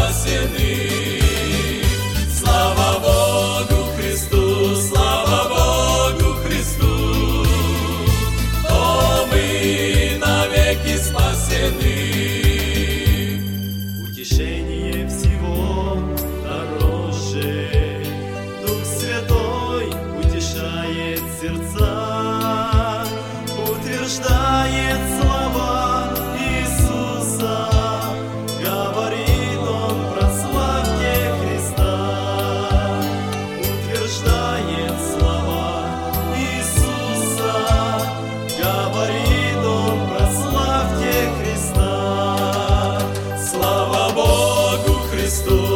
спасены. Слава Богу Христу, слава Богу Христу, о, мы навеки спасены. Утешение всего дороже, Дух Святой утешает сердца, утверждает слова Иисуса, говорит Он: прославьте Христа. Утверждает слова Иисуса, говорит Он: прославьте Христа. Слава Богу Христу,